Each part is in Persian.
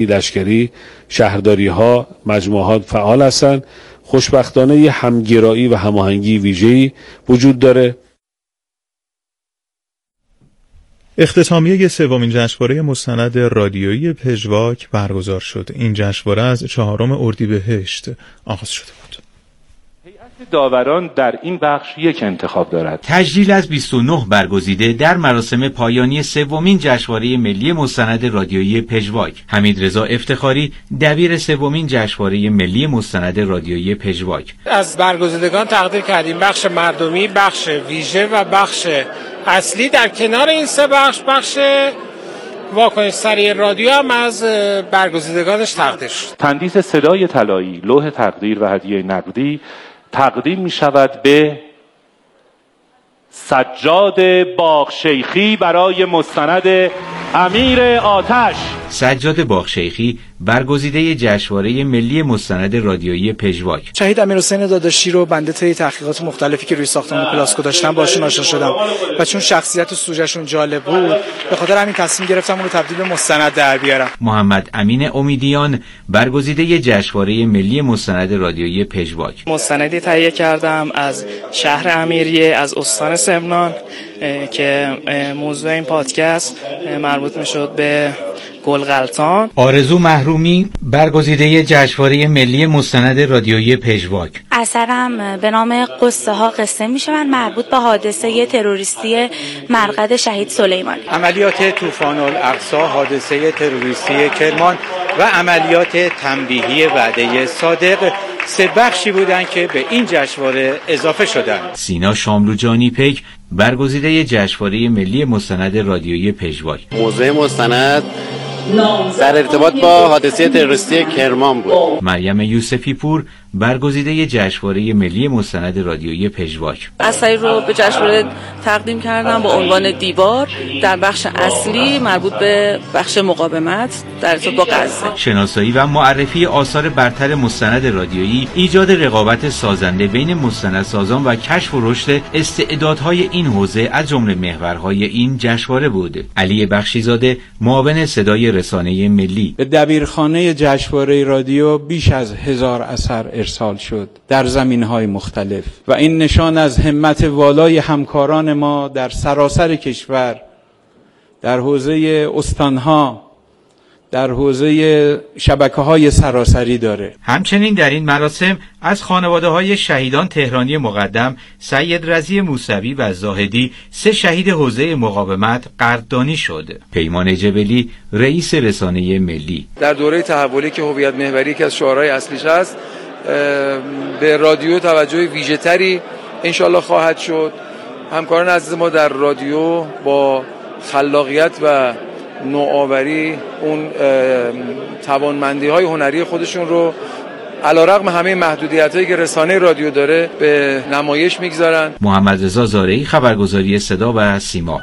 لشکری، شهرداری‌ها، مجموعات فعال هستند. خوشبختانه یه همگرایی و هماهنگی ویژه‌ای وجود داره. اختتامیه سومین جشنواره مستند رادیویی پژواک برگزار شد. این جشنواره از 4 اردیبهشت آغاز شده بود. هیئت داوران در این بخش یک انتخاب دارد. تجلیل از 29 برگزیده در مراسم پایانی سومین جشنواره ملی مستند رادیویی پژواک. حمیدرضا افتخاری دبیر سومین جشنواره ملی مستند رادیویی پژواک. از برگزیدگان تقدیر کردیم بخش مردمی، بخش ویژه و بخش اصلی. در کنار این سه بخش واکنش سریع رادیو هم از برگزیدگانش تقدیر شد. تندیس صدای طلایی، لوح تقدیر و هدیه نقدی تقدیم می شود به سجاد باغشیخی برای مستند امیر آتش. سجاد باغشیخی برگزیده جشنواره ملی مستند رادیویی پژواک. شهید امیرحسین داداشی رو بنده طی تحقیقات مختلفی که روی ساختمان پلاسکو داشتم باشون آشنا شدم و چون شخصیت و سوژهشون جالب بود به خاطر همین تصمیم گرفتم اون رو تبدیل به مستند در بیارم. محمد امین امیدیان برگزیده جشنواره ملی مستند رادیویی پژواک. مستندی تهیه کردم از شهر امیریه از استان سمنان که موضوع این پادکست مربوط میشد به گلغلطان. آرزو محرومی برگزیده جشنواره ملی مستند رادیویی پژواک. اثرم به نام قصه ها قصه میشوند، مربوط به حادثه تروریستی مرقد شهید سلیمانی. عملیات طوفان الاقصی، حادثه تروریستی کرمان و عملیات تنبیهی وعده صادق سه بخشی بودند که به این جشنواره اضافه شدند. سینا شاملوجانی پک برگزیده جشنواره ملی مستند رادیویی پژواک. موضوع مستند در ارتباط با حادثه تروریستی کرمان بود. مریم یوسفی پور برگزیده جشنواره ملی مستند رادیویی پژواک. اثری رو به جشنواره تقدیم کردم با عنوان دیوار در بخش اصلی مربوط به بخش مقاومت در ارتباط با غزه. شناسایی و معرفی آثار برتر مستند رادیویی، ایجاد رقابت سازنده بین مستندسازان و کشف و رشد استعدادهای این حوزه از جمله محورهای این جشنواره بود. علی بخشیزاده معاون صدای رسانه ملی. به دبیرخانه جشنواره رادیو بیش از 1000 اثر ارسال شد در زمینهای مختلف و این نشان از همت والای همکاران ما در سراسر کشور، در حوزه استانها، در حوزه شبکه‌های سراسری داره. همچنین در این مراسم از خانواده‌های شهیدان تهرانی مقدم، سید رضی موسوی و زاهدی 3 شهید حوزه مقاومت قدردانی شد. پیمان جبلی رئیس رسانه ملی. در دوره تحولی که هویت محوری که از شعارهای اصلیش هست، به رادیو توجه ویژه‌تری انشالله خواهد شد. همکاران عزیز ما در رادیو با خلاقیت و نوآوری اون توانمندی‌های هنری خودشون رو علیرغم همه محدودیت‌هایی که رسانه رادیو داره به نمایش میگذارن. محمد رضا زارعی، خبرگزاری صدا و سیما.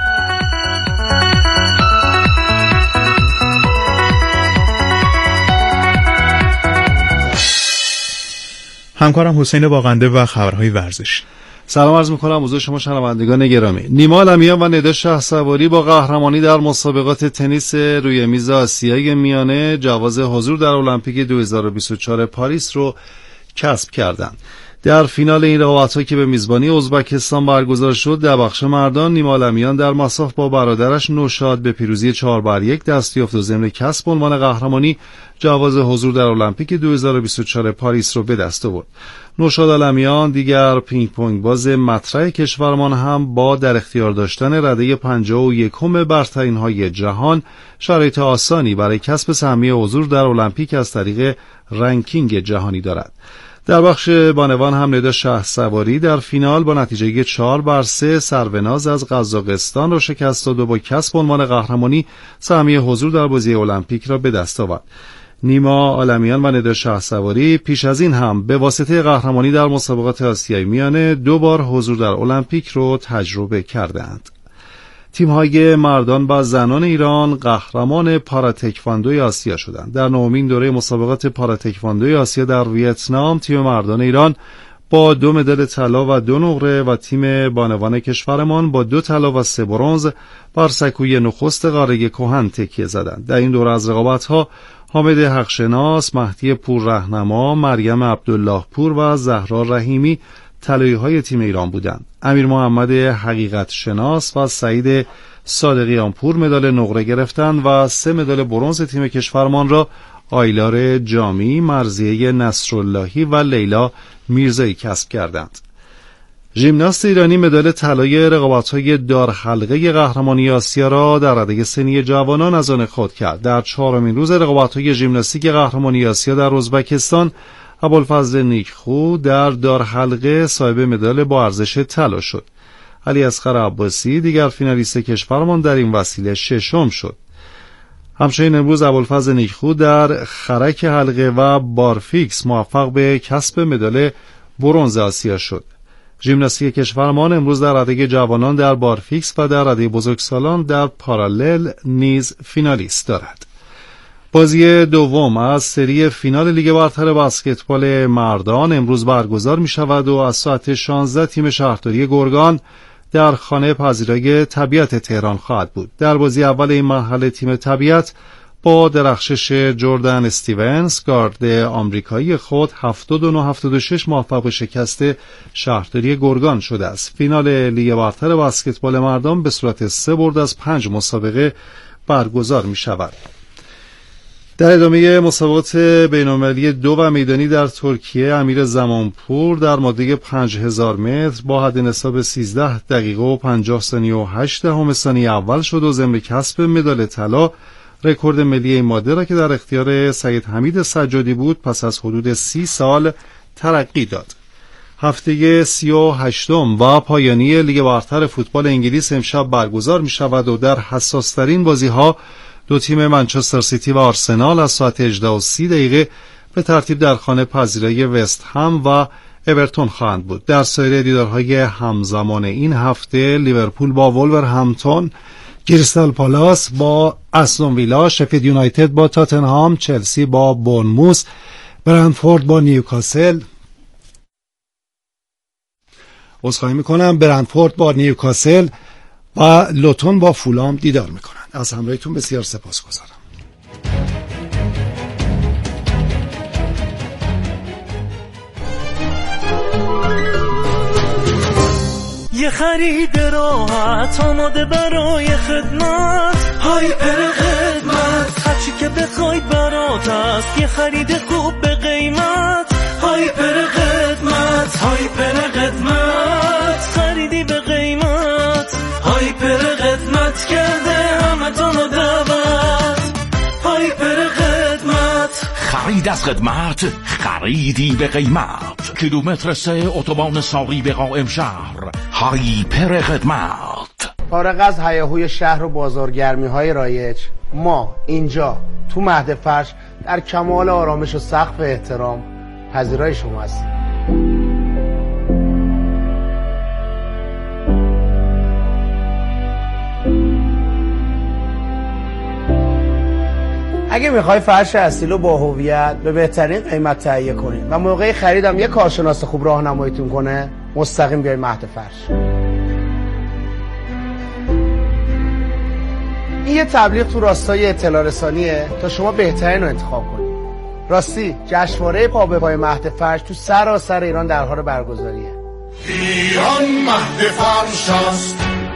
همکارم حسین باقنده و خبرهای ورزش. سلام عرض می‌کنم حضور شما شنوندگان گرامی. نیما علمیان و ندا شهسواری با قهرمانی در مسابقات تنیس روی میز آسیای میانه جواز حضور در المپیک 2024 پاریس رو کسب کردند. در فینال این رقابت‌ها که به میزبانی ازبکستان برگزار شد، در بخش مردان نیما علمیان در مصاف با برادرش نوشاد به پیروزی 4-1 دست یافت و ضمن کسب عنوان قهرمانی جواز حضور در المپیک 2024 پاریس رو به دست آورد. نوشاد علمیان دیگر پینگ پونگ باز مطرح کشورمان هم با در اختیار داشتن رده 51 برترین‌های جهان شرایط آسانی برای کسب سهمیه حضور در المپیک از طریق رنکینگ جهانی دارد. در بخش بانوان هم ندا شهسواری در فینال با نتیجه 4-3 سروناز از قزاقستان را شکست داد و با کسب عنوان قهرمانی سهمیه حضور در بازی المپیک را به دست آورد. نیما علمیان و ندا شهسواری پیش از این هم به واسطه قهرمانی در مسابقات آسیایی میانه 2 بار حضور در المپیک رو تجربه کردند. تیم‌های مردان و زنان ایران قهرمان پاراتکواندوی آسیا شدند. در 9مین دوره مسابقات پاراتکواندوی آسیا در ویتنام تیم مردان ایران با 2 مدال طلا و 2 نقره و تیم بانوان کشورمان با 2 طلا و 3 برنز بر سکوی نخست قاره کهن تکیه زدند. در این دوره از رقابت‌ها حامد حقشناس، مهدی پوررهنما، مریم عبدالله پور و زهرا رحیمی طلایی‌های تیم ایران بودند. امیر محمد حقیقت شناس و سعید صادقیان پور مدال نقره گرفتند و 3 مدال برنز تیم کشورمان را آیلار جامی، مرضیه نصراللهی و لیلا میرزایی کسب کردند. ژیمناست ایرانی مدال طلای رقابت‌های دار حلقه قهرمانی آسیا را در رده سنی جوانان از آن خود کرد. در 4مین روز رقابت‌های ژیمناستیک قهرمانی آسیا در ازبکستان، ابوالفضل نیکخو در دار حلقه صاحب مدال با ارزش طلا شد. علی اصغر عباسی دیگر فینالیست کشورمان در این وسیله 6م شد. همچنین امروز ابوالفضل نیکخو در خرک حلقه و بارفیکس موفق به کسب مدال برنز آسیا شد. ژیمناستیک کشورمان امروز در رده جوانان در بارفیکس و در رده بزرگسالان در پارالل نیز فینالیست دارد. بازی دوم از سری فینال لیگ برتر بسکتبال مردان امروز برگزار می شود و از ساعت 16 تیم شهرداری گرگان در خانه پذیرایی طبیعت تهران خواهد بود. در بازی اول این مرحله تیم طبیعت با درخشش جردن استیونز گارد آمریکایی خود 79-76 موفق به شکست شهرداری گرگان شده است. فینال لیگ برتر بسکتبال مردان به صورت 3 برد از 5 مسابقه برگزار می شود. در ادامه مسابقات بین‌المللی 2 و میدانی در ترکیه، امیر زمانپور در ماده 5000 متر با حد نصاب 13 دقیقه و 50 ثانیه و 8 ثانیه اول شد و ضمن کسب مدال طلا رکورد ملی این ماده را که در اختیار سید حمید سجادی بود پس از حدود 30 سال ترقی داد. هفته 38 و پایانی لیگ برتر فوتبال انگلیس امشب برگزار می شود و در حساس‌ترین بازی‌ها دو تیم منچستر سیتی و آرسنال از ساعت 18:30 به ترتیب در خانه پذیرایی وست هم و اورتون خواهند بود. در سایر دیدارهای همزمان این هفته لیورپول با ولورهمپتون، کریستال پالاس با استون ویلا، شفید یونایتد با تاتنهام، چلسی با بورنموث، برنتفورد با نیوکاسل برنتفورد با نیوکاسل و لوتون با فولام دیدار میکنند. از همراهیتون بسیار سپاسگزارم. یه خرید راحت آماده برای خدمت، هایپر خدمت، هرچی که بخواید برات است، یه خرید خوب به قیمت، هایپر خدمت، هایپر خدمت، خریدی به قیمت، هایپر خدمت کرده همتون رو دعوت، هایپر خدمت، خرید از خدمت، خریدی به قیمت، کیلومتر 3 اتوبان ساقی به قائم شهر، هایپر خدمت. فارغ از هیاهوی شهر و بازارگرمی‌های رایج، ما اینجا تو مهد فرش در کمال آرامش و سقف احترام پذیرای شما هستیم. اگه میخوای فرش اصیل و با هویت به بهترین قیمت تهیه کنین و موقع خریدم یه کارشناس خوب راهنماییتون کنه، مستقیم بیاید مهد فرش. این یه تبلیغ تو راستای اطلاع رسانیه تا شما بهترین رو انتخاب کنید. راستی جشنواره پا به پای مهد فرش تو سراسر ایران در حال برگزاریه. ایران مهد فرش است.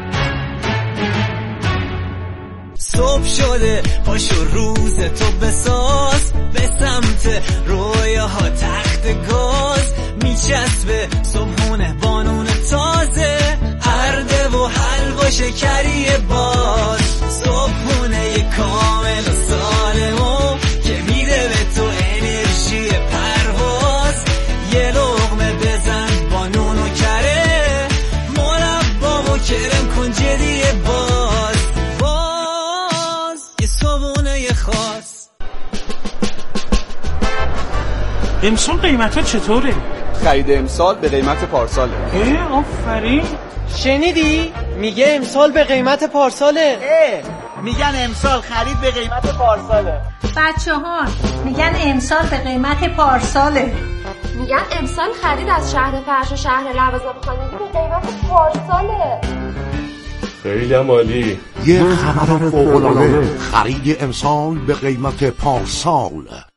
صبح شده پاشو روز تو بساز، به سمت رویاها تخت گاز، میچسبه صبحونه بانون تازه، ارده و حلوا شکری باز، صبحونه کامل و سالمو که میده به تو انرژی پرواز، یه لقمه بزن با نون و کره، مربا و کرم کن جدی باز، یه صبحونه خاص. امسال قیمت ها چطوره؟ خرید امسال به قیمت پارساله. آفرین. شنیدی؟ میگه امسال به قیمت پارساله. میگن امسال خرید به قیمت پارساله. بچه‌ها میگن امسال به قیمت پارساله. میگن امسال خرید از شهر فرش و شهر لوازم خانگی به قیمت پارساله. خیلی عالی. یه خبر فوق‌العاده، خرید امسال به قیمت پارسال.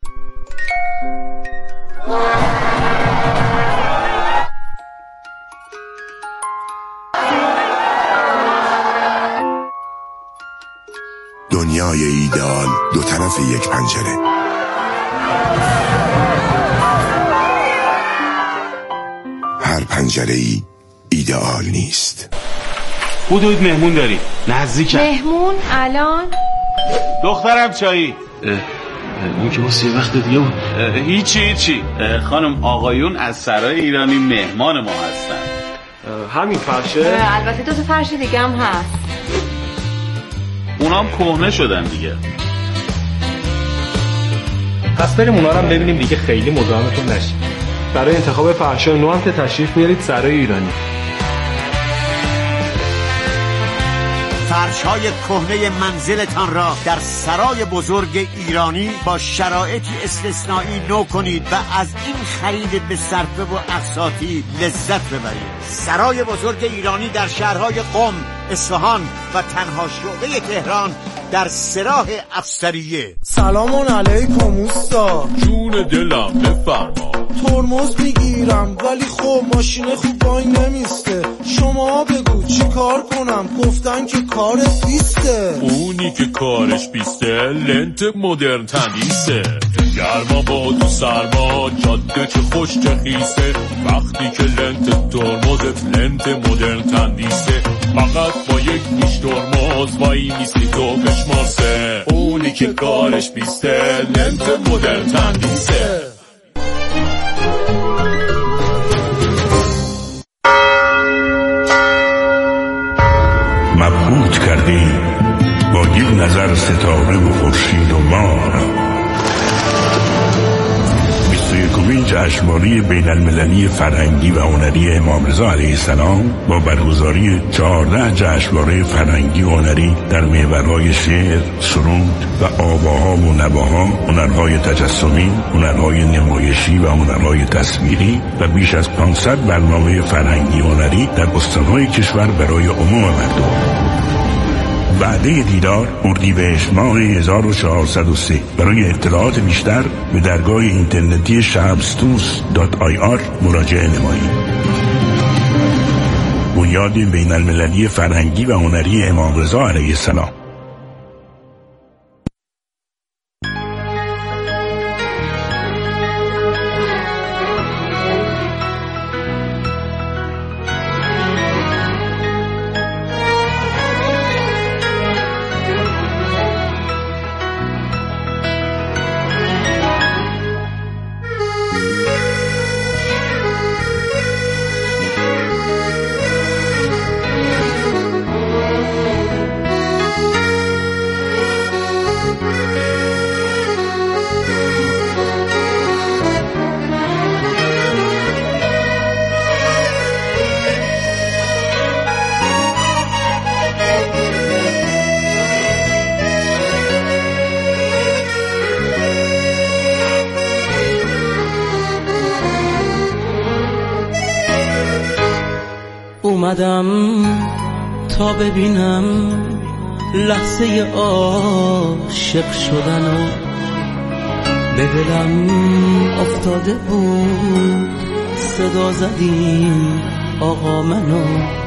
دنیای ایدئال دو طرف یک پنجره. هر پنجره‌ای ایدئال نیست. حدود مهمون داری؟ نزدیکم. مهمون الان؟ دخترم چایی؟ اون که واسه یه وقت دیگه بود. هیچی خانم آقایون از سرای ایرانی مهمان ما هستن. همین فرشه؟ البته دو تا فرش دیگه هم هست. اونام کهنه شدن دیگه. پس بریم اونا رو هم ببینیم دیگه، خیلی مزاحمتون نشیم. برای انتخاب فرشای نو هم که تشریف میارید سرای ایرانی. فرش‌های کهنه منزلتان را در سرای بزرگ ایرانی با شرایطی استثنایی نو کنید و از این خرید به صرفه و اقساطی لذت ببرید. سرای بزرگ ایرانی در شهرهای قم، اصفهان و تنها شعبه تهران در سراح افسریه. سلام علیکم اوستا. جون دلم بفرما. ترمز میگیرم ولی خب ماشین خوب وای نمیسته. شما بگو چی کار کنم؟ گفتن که کارت بیسته. اونی که کارش بیسته لنت مدرن تمیزه. گرما با تو سرما جاده چه خوش چه خیسه. وقتی که لنت ترمزت لنت مدرن تمیزه. فقط با یک نیش ترمز وای میستی تو بشماسه. اونی که کارش بیسته لنت مدرن تمیزه. مبهوت کردی با یک نظر ستاره و خورشید و ماه. 21مین جشنواره بین المللی فرهنگی و هنری امام رضا علیه السلام با برگزاری 14 جشنواره فرهنگی و هنری در محورهای شعر، سرود و آواها و نواها، هنرهای تجسمی، هنرهای نمایشی و هنرهای تصویری و بیش از 500 برنامه فرهنگی و هنری در استانهای کشور برای عموم مردم. وعده دیدار اردیبهشت ماه 1403. برای اطلاعات بیشتر به درگاه اینترنتی shabstus.ir مراجعه نمایید. بنیاد بین المللی فرهنگی و هنری امام رضا علیه السلام. اومدم تا ببینم لحظه عاشق شدنو، به دلم افتاده بود صدا زدیم آقا منو.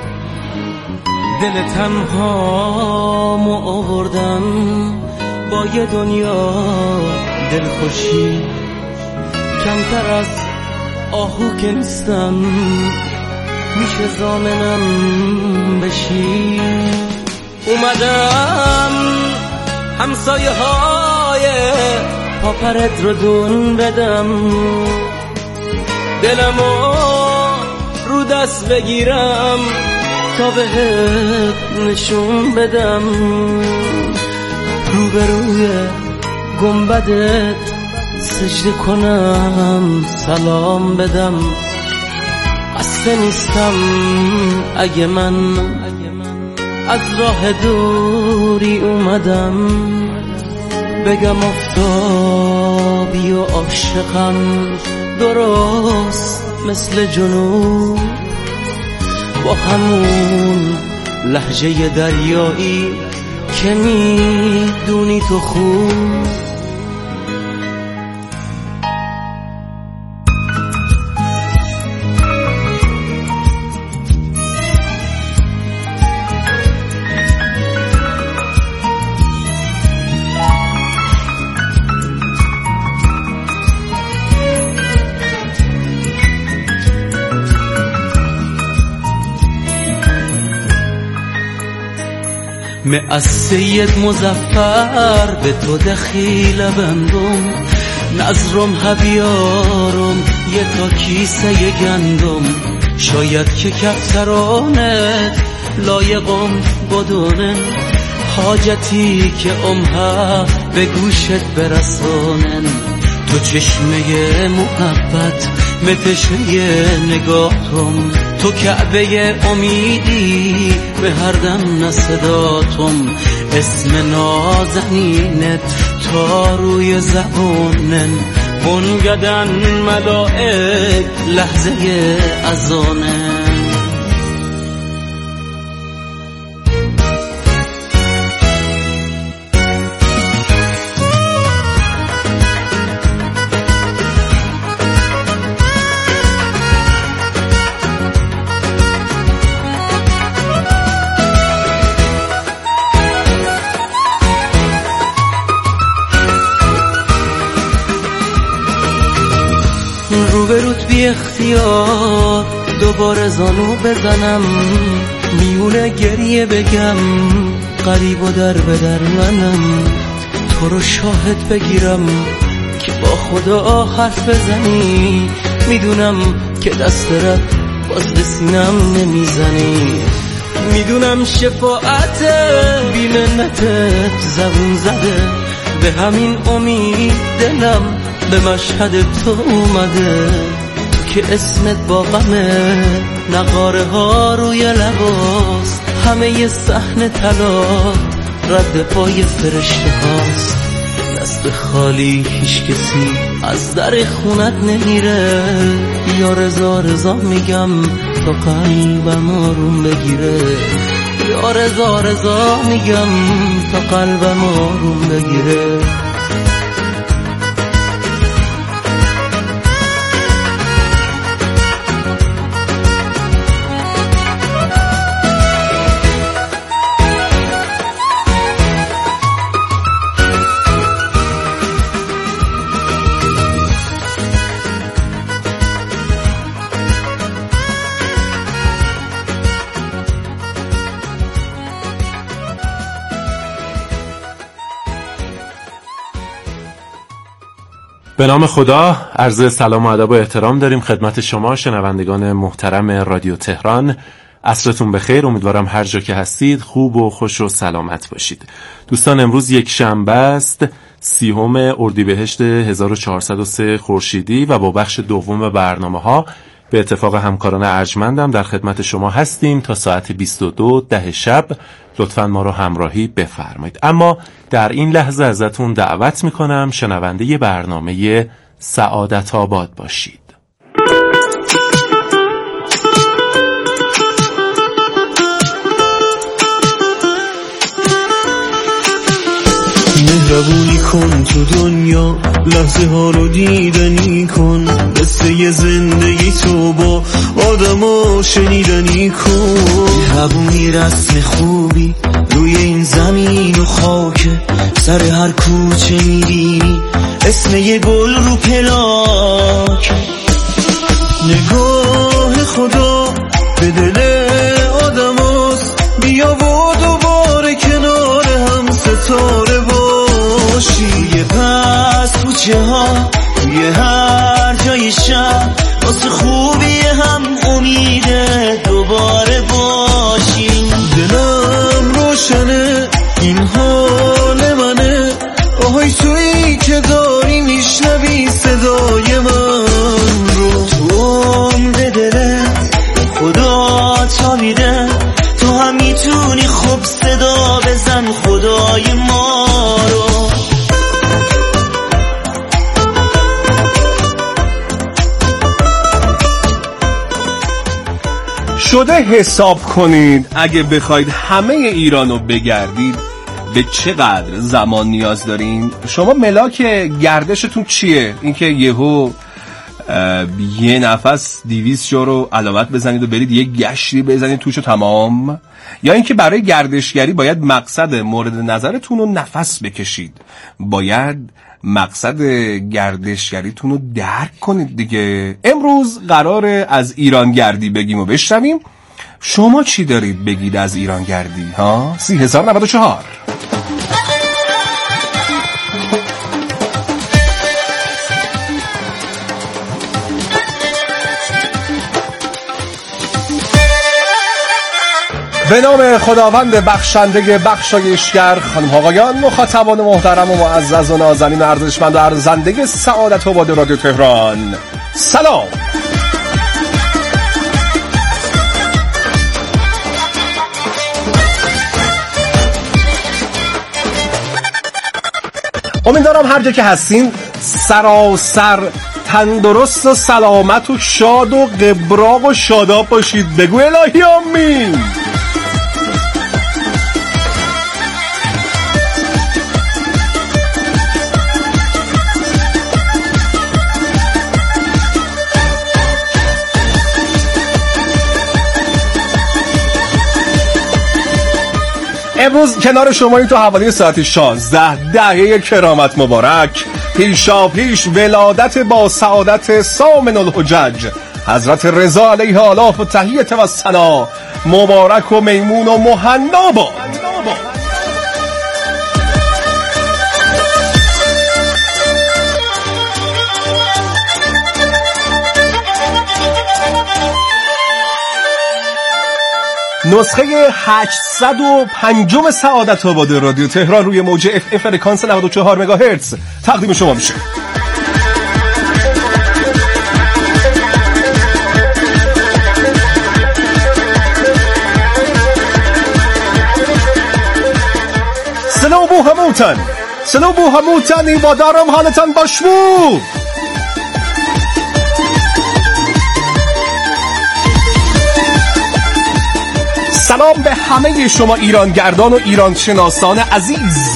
دل تنهامو آوردم با یه دنیا دلخوشی، کمتر از آهو که نیستم میشه ضامنم بشی. اومدم همسایه های پاپرت رو دون بدم، دلمو رو دست بگیرم تا بهت نشون بدم، روبروی گنبدت سجده کنم سلام بدم. خسته نیستم اگه من از راه دوری اومدم، بگم آفتابی و عاشقم درست مثل جنوب، با همون لهجه دریایی که میدونی تو خوب. از سید مظفر به تو دخیل بندم، نظرم هبیارم یه تا کیسه گندم. شاید که کفترانت لایقم بدونن، حاجتی که امها به گوشت برسانن. تو چشمه محبت متشه نگاهتم، تو کعبه امیدی به هر دم نصداتم. اسم نازنینت تا روی زبونن، بنگدن ملائک لحظه اذانن. روبروت بی اختیار دوباره زانو بزنم، میونه گریه بگم قریب و در به در منم. تو رو شاهد بگیرم که با خدا حرف بزنی، میدونم که دست رد باز به سینم نمیزنی. میدونم شفاعت بی منتت زبون زده، به همین امید دلم به مشهد تو اومده. تو که اسمت با غمه، نقاره ها روی لباس، همه ی صحن طلا رد پای فرشته هاست. دست خالی هیچ کسی از در خونت نمیره، یا رضا رضا میگم تا قلبم آروم بگیره. یا رضا رضا میگم تا قلبم آروم بگیره. به نام خدا، عرض سلام و ادب و احترام داریم خدمت شما شنوندگان محترم رادیو تهران. عصرتون بخیر، امیدوارم هر جا که هستید خوب و خوش و سلامت باشید. دوستان، امروز یک شنبه است، 30 اردیبهشت 1403 خورشیدی و با بخش دوم برنامه‌ها به اتفاق همکاران ارجمندم در خدمت شما هستیم تا ساعت 22:10 شب. لطفاً ما رو همراهی بفرمایید. اما در این لحظه ازتون دعوت میکنم شنونده برنامه سعادت آباد باشید. مهربونی کن تو دنیا، لحظه ها رو دیدنی کن، قصه زندگی تو با آدما شنیدنی کن. مهربونی رسم خوبی روی این زمین و خاکه، سر هر کوچه میبینی اسم یه گل رو پلاک. نگاه خدا به دل آدم هست، بیا و دوباره کنار هم ستاره باشی. یه پس کوچه ها توی هر جای شهر، واسه خوبی هم امیده دوباره باشیم. دلم روشنه این حال منه، آهای تویی که داری میشنوی صدای من رو. تو عمر دلت خدا تا میده، تو هم میتونی خوب صدا بزن خدای ما رو. شده حساب کنید اگه بخواید همه ایرانو بگردید به چقدر زمان نیاز دارین؟ شما ملاک گردشتون چیه؟ اینکه یهو یه نفس 200 جو رو علامت بزنید و برید یه گشتی بزنید توشو تمام؟ یا اینکه برای گردشگری باید مقصد مورد نظرتون رو نفس بکشید؟ باید مقصد گردشگریتون رو درک کنید دیگه. امروز قراره از ایران گردی بگیم و بشنویم شما چی دارید بگید از ایران گردی ها؟ 30,094. به نام خداوند بخشنده بخشایشگر، خانم آقایان، مخاطبان محترم و معزز و نازنین ارزشمند و ارزنده سعادت آباد رادیو تهران، سلام. امیدوارم هر جا که هستین سراسر تندرست و سلامت و شاد و قبراق و شاداب باشید. بگو الهی آمین. امروز کنار شما این تو حوالی ساعت 16 دهه کرامت مبارک، پیشا پیش ولادت با سعادت سامن الحجج حضرت رضا علیه آلاف و تحیت و ثنا، مبارک و میمون و مهنا باد. نسخه 805 سعادت آباد رادیو تهران روی موج FM فرکانس 94 مگاهرتز تقدیم شما میشه. سلام بو هموتن ایبادارم حالتان باشمو. سلام به همه شما ایرانگردان و ایران شناسان عزیز.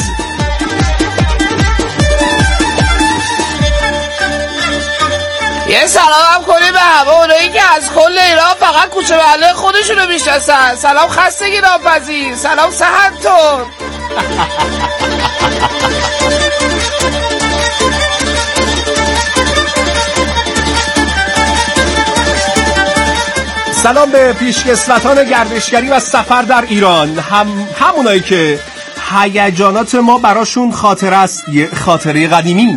یه سلام هم کنی به همه اونایی که از کل ایران فقط کوچه محله خودشونو میشناسن. سلام خستگی ناپذیر، سلام سحرتون. سلام به پیشکسوتان گردشگری و سفر در ایران، همونایی که هیجانات ما براشون خاطره است، یه خاطره قدیمی.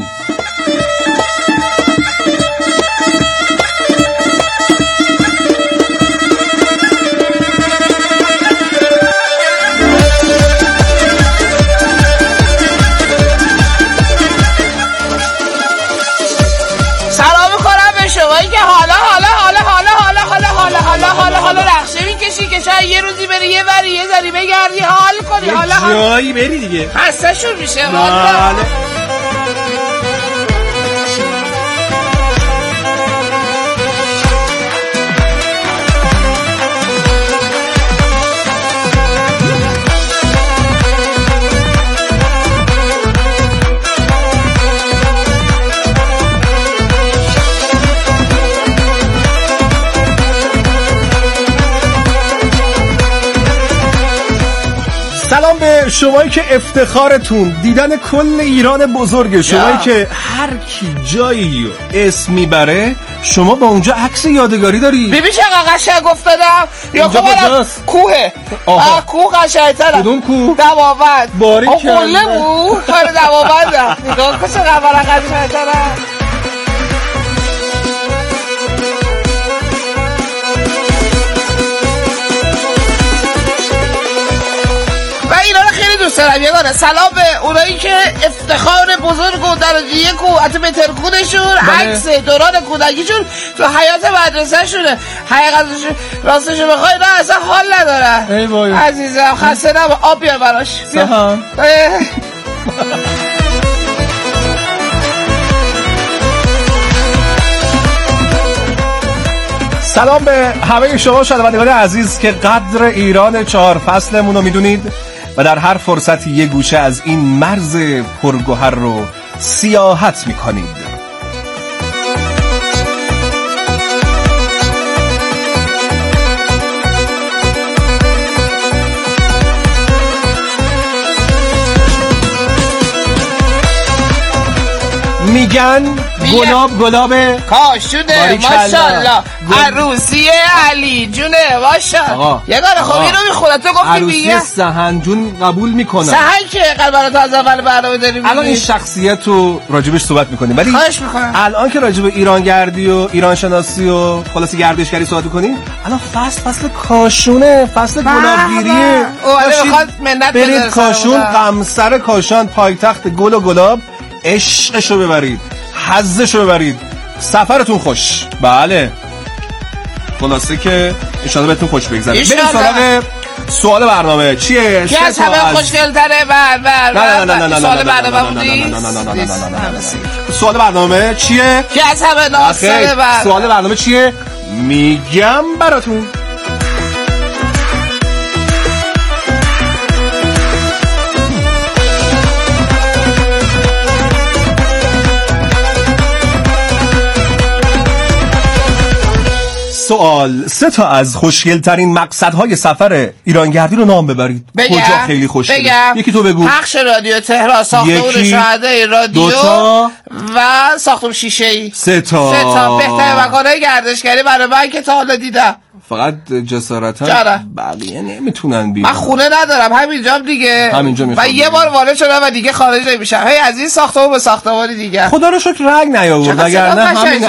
سلام میکنم به شمایی که حالا نقشه میکشی که شاید یه روزی بری یه بری یه ذری بگردی حال کنی. حالا جایی بری دیگه خسته شون میشه. سلام به شمایی که افتخارتون دیدن کل ایران بزرگه، شمایی که هر کی جایی اسم میبره شما با اونجا عکس یادگاری داری. ببین چقدر قشنگ افتادم. یا کجاست؟ کوه. کوه قشنگ‌تره. کدوم کوه؟ دماوند. باریکلا. قله بود. کار دماوندم. نگاه کن چقدر قشنگ‌تره. دوست دارم یگانه سلام به اونایی که افتخار بزرگ و درجه یک و حتی بهترکونشون عکس دوران کودکیشون تو حیات مدرسه شونه. حقیقتش راستشو بخوای نه اصلا حال ندارن عزیزم. خسته نبا آب بیار براش. سلام به همه شما شنوندگان عزیز که قدر ایران 4 فصلمون رو میدونید و در هر فرصتی یه گوشه از این مرز پرگوهر رو سیاحت میکنید. میگن گلاب کاشونه ماشالله عروسی علی جونه ماشالله. یه گاره خب اینو میخوره تو گفتی میگه عروسی سهن جون قبول میکنم. سهن که قربانت از اول برنامه داریم الان این شخصیت رو راجبش صحبت میکنیم، ولی خواهش میکنم الان که راجب ایرانگردی و ایران شناسی و خلاصی گردشگری صحبت میکنیم، الان فصل کاشونه، فصل گلابگیریه. برید کاشون، قمصر کاشان، پایتخت گل و گلاب، عشقشو ببرید، حظشو ببرید، سفرتون خوش. بله خلاصه که انشاءالله بهتون خوش بگذره. بریم سراغ سوال برنامه. چیه؟ که از همه خوشگل تره؟ سوال برنامه بودی؟ سوال برنامه چیه؟ که از همه ناصره؟ سوال برنامه چیه؟ میگم براتون. سوال: 3 تا از خوشگل ترین مقصدهای سفر ایرانگردی رو نام ببرید. کجا خیلی خوشگله؟ یکی تو بگو. پخش رادیو تهران، ساختمون شهده رادیو و ساختمون شیشه‌ای. 3 تا بهترین مکان‌های گردشگری برای من که تا حالا دیدم. فقط جسارتا بقیه نمیتونن بیان. من خونه ندارم، همینجام دیگه. همینجا میخوام. و یه بار وارد شدم و دیگه خارج نمیشم. هی از این ساختمون به ساختمانی دیگه. خدا رو شکر رنگ نیاورد، وگرنه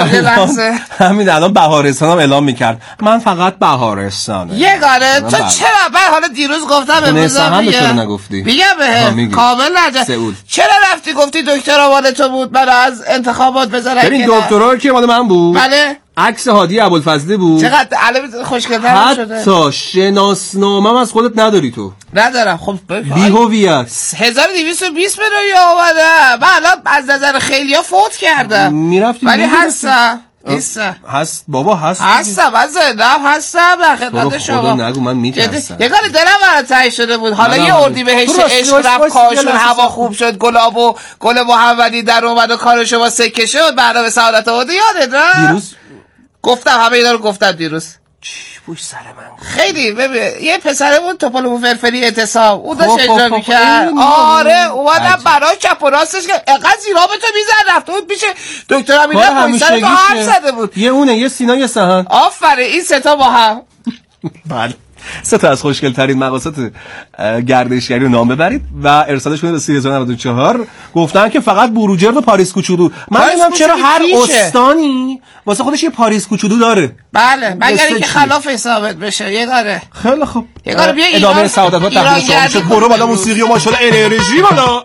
همین الان بهارستان هم اعلام میکرد من فقط بهارستانه. یه گاره تو چرا من حالا دیروز گفتم امروز چرا نگفتی؟ میگم به کامل نجا. چرا رفتی گفتی دکترا مال تو بود من از انتخابات بذارم؟ ببین دکترا که مال من بود. بله عکس هادی ابوالفضلی بود. چقدر الان خوشگل‌تر شده. حتی شناسنامه‌ام از خودت نداری تو. ندارم. خب بی‌هویت 1220 به دنیا اومده. من الان از نظر خیلیا فوت کردم. میرفتی ولی هستم. هست بابا هستم من زندم هستم در خدمت شما. نگو من میترسم. یه کاری دلم برات تهیه شده بود. حالا یه اردیبهشت عشق رفت کاشون، هوا خوب شد، گلاب و گل محمدی در اومد و کار شما سکه شد، برنامه سعادت آورد. یادت نه؟ دیروز گفتم همه اینا رو گفتم دیروز. چی پوش سر من خیلی ببین یه پسره بود توپلو فرفری اعتصاب اون داشت اجرا میکرد. آره اومدم برای چپ و راستش که اقعد زیرا به تو میزن رفت اون پیش دکتر امیره پایسر تو حرف زده بود. یه اونه یه سینا یه سهن. آفره این 3 تا با هم. بله 3 تا از خوشگل ترین مقاصد گردشگری رو نام ببرید و ارسالش کنید به 3094. گفتن که فقط بروجرد و پاریس کوچولو. من نمیدونم چرا هر استانی واسه خودش یه پاریس کوچولو داره. بله مگر که خلاف ثابت بشه. یه داره. خیلی خوب. یه داره بیا ادامه سعادت‌ها تقدیم شد. برو بالا موسیقی و ماشاءالله انرژی بالا.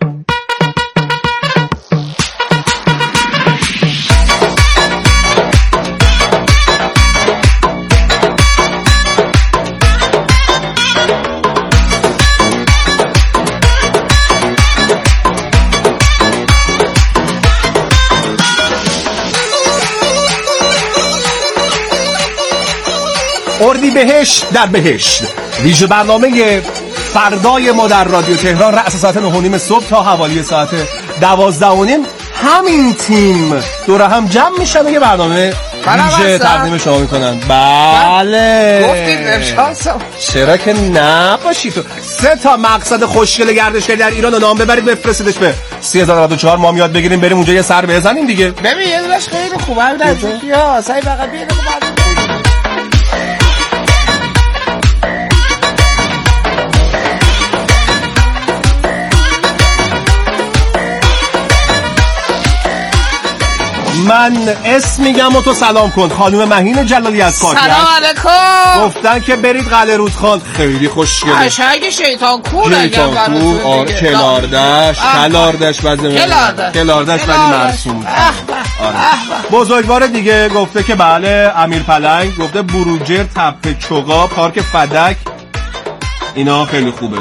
اردیبهشت در بهشت، ویژه برنامه فردای ما در رادیو تهران رأس ساعت 9:30 صبح تا حوالی ساعت 12:30 همین تیم دور هم جمع میشن و یه برنامه ویژه تقدیم شما میکنن. بله گفتید چرا که نباشی تو. 3 تا مقصد خوشگل گردشگری در ایران رو نام ببرید بفرستیدش به 3094. ما میاد بگیریم بریم اونجا یه سر بزنیم دیگه. ببین یه دونش خیلی خوبه نزدیکی‌ها سعی فقط بیاد من اسم میگم و تو سلام کن. خانم مهین جلالی از کاکیت. سلام علیکم. گفتن که برید قلعه رودخان خیلی خوشگله. قشنگ شیطان کور اگه براتون بگه. کلاردش کلاردش ولی مرسوم. بزرگوار دیگه گفته که بله امیر پلنگ گفته بروجر، تپه چوغا، پارک فدک اینا خیلی خوبه.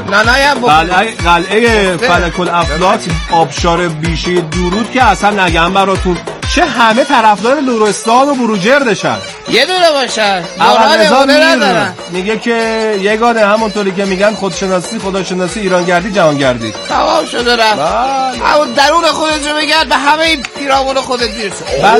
قلعه فلک الافلاک، آبشار بیشه درود که اصلا نگم براتون چه همه طرفدار لورستان و بروجردشن. یه دونه باشن اول ندارن. میگه که یگانه همونطوری که میگن خودشناسی خداشناسی ایرانگردی جهانگردی. تمام شده رفت. همون درون خودت رو بگرد به همه پیرامون خودت میرسه.